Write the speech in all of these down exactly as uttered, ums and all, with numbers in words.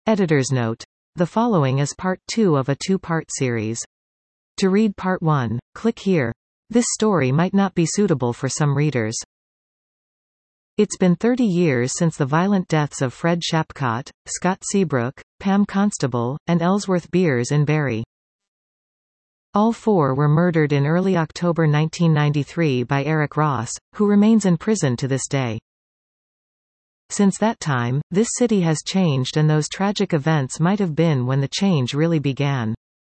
Editor's note. The following is part two of a two-part series. To read part one, click here. This story might not be suitable for some readers. It's been thirty years since the violent deaths of Fred Shapcott, Scott Seabrook, Pam Constable, and Ellsworth Beers in Barrie. All four were murdered in early October nineteen ninety-three by Eric Ross, who remains in prison to this day. Since that time, this city has changed, and those tragic events might have been when the change really began.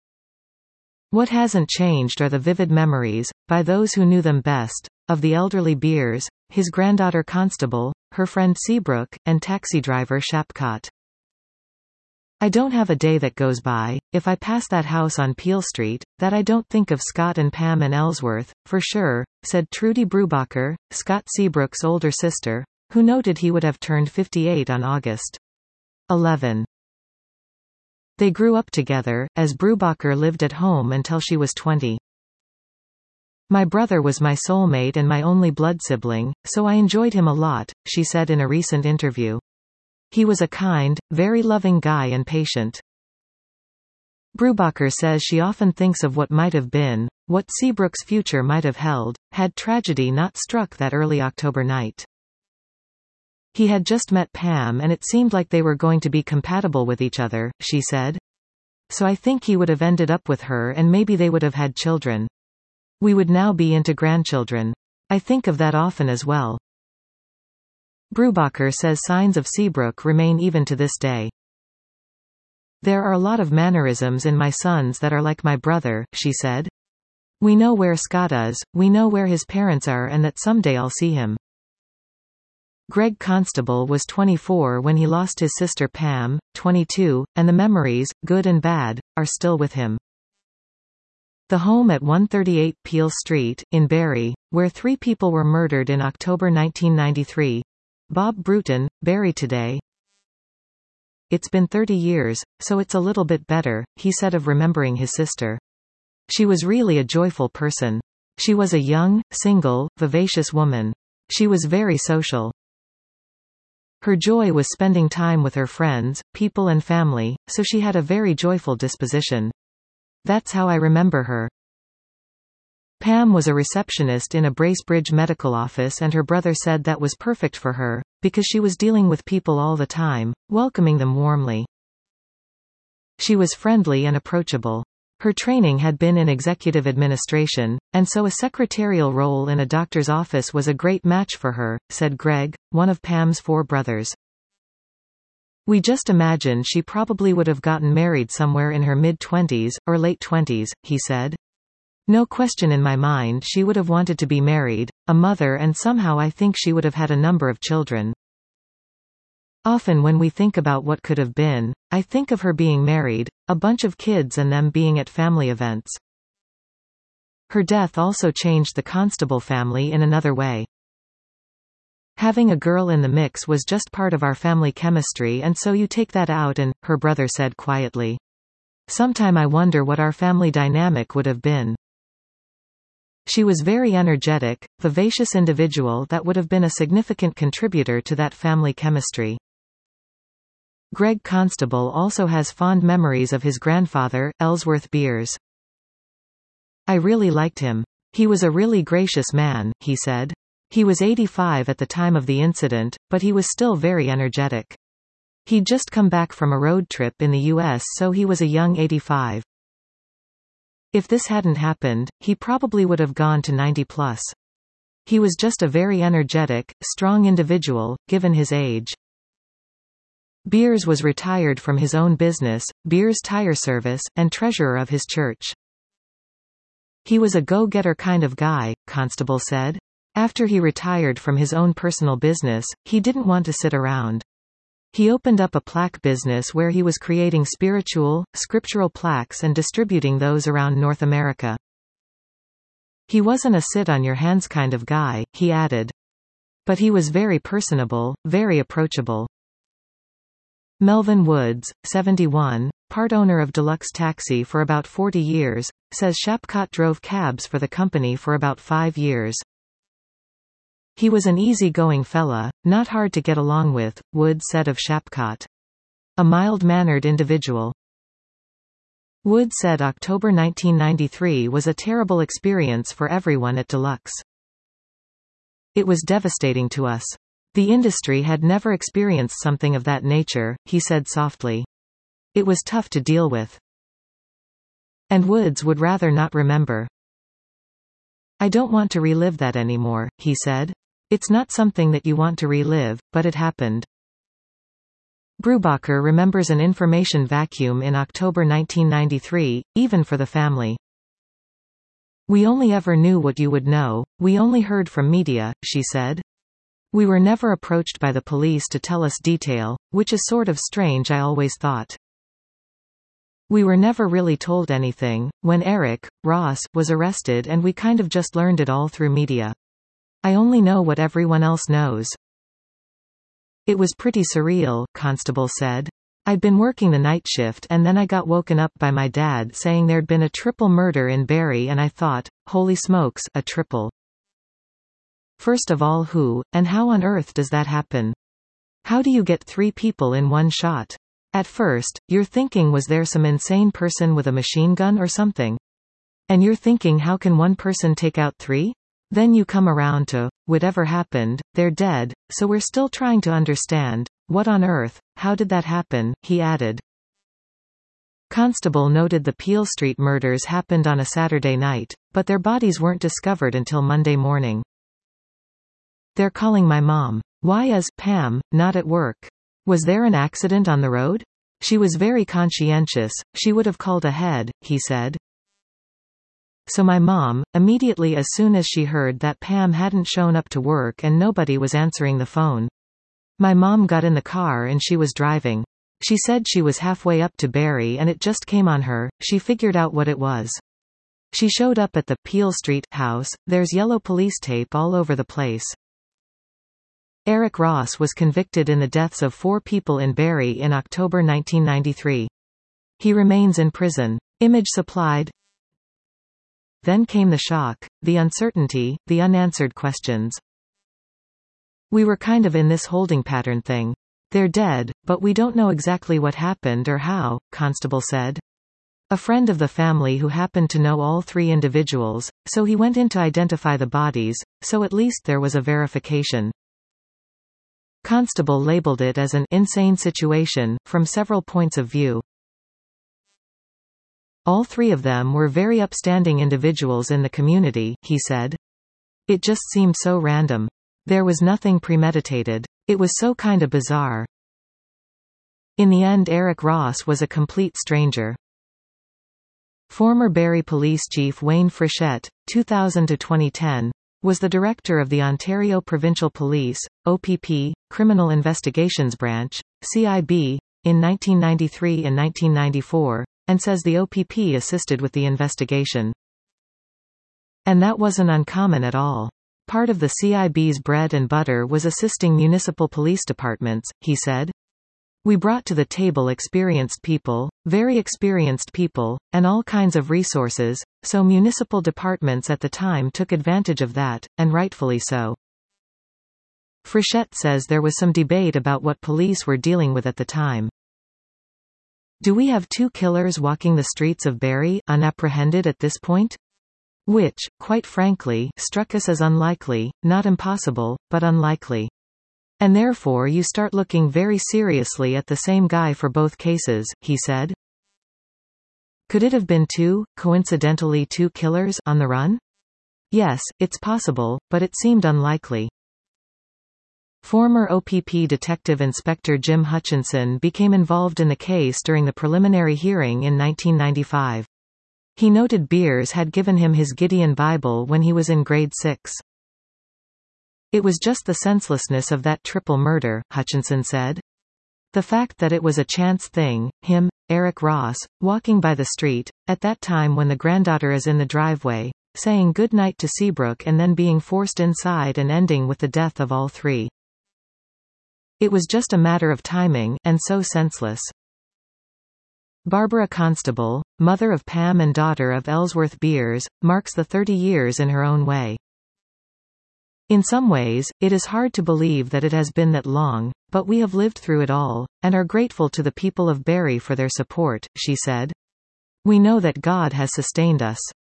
What hasn't changed are the vivid memories, by those who knew them best, of the elderly Beers, his granddaughter Constable, her friend Seabrook, and taxi driver Shapcott. I don't have a day that goes by, if I pass that house on Peel Street, that I don't think of Scott and Pam and Ellsworth, for sure, said Trudy Brubacher, Scott Seabrook's older sister, who noted he would have turned fifty-eight on August eleventh. They grew up together, as Brubacher lived at home until she was twenty. My brother was my soulmate and my only blood sibling, so I enjoyed him a lot, she said in a recent interview. He was a kind, very loving guy and patient. Brubacher says she often thinks of what might have been, what Seabrook's future might have held, had tragedy not struck that early October night. He had just met Pam and it seemed like they were going to be compatible with each other, she said. So I think he would have ended up with her and maybe they would have had children. We would now be into grandchildren. I think of that often as well. Brubacher says signs of Seabrook remain even to this day. There are a lot of mannerisms in my sons that are like my brother, she said. We know where Scott is, we know where his parents are, and that someday I'll see him. Greg Constable was twenty-four when he lost his sister Pam, twenty-two, and the memories, good and bad, are still with him. The home at one thirty-eight Peel Street, in Barrie, where three people were murdered in October nineteen ninety-three. Bob Bruton, Barrie Today. It's been thirty years, so it's a little bit better, he said of remembering his sister. She was really a joyful person. She was a young, single, vivacious woman. She was very social. Her joy was spending time with her friends, people and family, so she had a very joyful disposition. That's how I remember her. Pam was a receptionist in a Bracebridge medical office and her brother said that was perfect for her, because she was dealing with people all the time, welcoming them warmly. She was friendly and approachable. Her training had been in executive administration, and so a secretarial role in a doctor's office was a great match for her, said Greg, one of Pam's four brothers. We just imagine she probably would have gotten married somewhere in her mid-twenties, or late twenties, he said. No question in my mind she would have wanted to be married, a mother, and somehow I think she would have had a number of children. Often when we think about what could have been, I think of her being married, a bunch of kids and them being at family events. Her death also changed the Constable family in another way. Having a girl in the mix was just part of our family chemistry, and so you take that out and, her brother said quietly. Sometime I wonder what our family dynamic would have been. She was very energetic, vivacious individual that would have been a significant contributor to that family chemistry. Greg Constable also has fond memories of his grandfather, Ellsworth Beers. I really liked him. He was a really gracious man, he said. He was eighty-five at the time of the incident, but he was still very energetic. He'd just come back from a road trip in the U S, so he was a young eighty-five. If this hadn't happened, he probably would have gone to ninety plus. He was just a very energetic, strong individual, given his age. Beers was retired from his own business, Beers Tire Service, and treasurer of his church. He was a go-getter kind of guy, Constable said. After he retired from his own personal business, he didn't want to sit around. He opened up a plaque business where he was creating spiritual, scriptural plaques and distributing those around North America. He wasn't a sit-on-your-hands kind of guy, he added. But he was very personable, very approachable. Melvin Woods, seventy-one, part owner of Deluxe Taxi for about forty years, says Shapcott drove cabs for the company for about five years. He was an easy-going fella, not hard to get along with, Woods said of Shapcott. A mild-mannered individual. Wood said October nineteen ninety-three was a terrible experience for everyone at Deluxe. It was devastating to us. The industry had never experienced something of that nature, he said softly. It was tough to deal with. And Woods would rather not remember. I don't want to relive that anymore, he said. It's not something that you want to relive, but it happened. Brubacher remembers an information vacuum in October nineteen ninety-three, even for the family. We only ever knew what you would know, we only heard from media, she said. We were never approached by the police to tell us detail, which is sort of strange, I always thought. We were never really told anything. When Eric Ross was arrested, and we kind of just learned it all through media. I only know what everyone else knows. It was pretty surreal, Constable said. I'd been working the night shift and then I got woken up by my dad saying there'd been a triple murder in Barrie, and I thought, holy smokes, a triple. First of all, who, and how on earth does that happen? How do you get three people in one shot? At first, you're thinking, was there some insane person with a machine gun or something? And you're thinking, how can one person take out three? Then you come around to, whatever happened, they're dead, so we're still trying to understand, what on earth, how did that happen, he added. Constable noted the Peel Street murders happened on a Saturday night, but their bodies weren't discovered until Monday morning. They're calling my mom. Why is Pam not at work? Was there an accident on the road? She was very conscientious, she would have called ahead, he said. So my mom, immediately as soon as she heard that Pam hadn't shown up to work and nobody was answering the phone. My mom got in the car and she was driving. She said she was halfway up to Barrie and it just came on her, she figured out what it was. She showed up at the Peel Street house, there's yellow police tape all over the place. Eric Ross was convicted in the deaths of four people in Barrie in October nineteen ninety-three. He remains in prison. Image supplied. Then came the shock, the uncertainty, the unanswered questions. We were kind of in this holding pattern thing. They're dead, but we don't know exactly what happened or how, Constable said. A friend of the family who happened to know all three individuals, so he went in to identify the bodies, so at least there was a verification. Constable labeled it as an insane situation, from several points of view. All three of them were very upstanding individuals in the community, he said. It just seemed so random. There was nothing premeditated. It was so kinda bizarre. In the end, Eric Ross was a complete stranger. Former Barrie Police Chief Wayne Frechette, two thousand to twenty ten, was the director of the Ontario Provincial Police, O P P, Criminal Investigations Branch, C I B, in nineteen ninety-three and nineteen ninety-four, and says the O P P assisted with the investigation. And that wasn't uncommon at all. Part of the C I B's bread and butter was assisting municipal police departments, he said. We brought to the table experienced people, very experienced people, and all kinds of resources, so municipal departments at the time took advantage of that, and rightfully so. Frechette says there was some debate about what police were dealing with at the time. Do we have two killers walking the streets of Barrie, unapprehended at this point? Which, quite frankly, struck us as unlikely, not impossible, but unlikely. And therefore you start looking very seriously at the same guy for both cases, he said. Could it have been two, coincidentally two killers, on the run? Yes, it's possible, but it seemed unlikely. Former O P P Detective Inspector Jim Hutchinson became involved in the case during the preliminary hearing in nineteen ninety-five. He noted Beers had given him his Gideon Bible when he was in grade six. It was just the senselessness of that triple murder, Hutchinson said. The fact that it was a chance thing, him, Eric Ross, walking by the street, at that time when the granddaughter is in the driveway, saying good night to Seabrook and then being forced inside and ending with the death of all three. It was just a matter of timing, and so senseless. Barbara Constable, mother of Pam and daughter of Ellsworth Beers, marks the thirty years in her own way. In some ways, it is hard to believe that it has been that long, but we have lived through it all, and are grateful to the people of Barrie for their support, she said. We know that God has sustained us.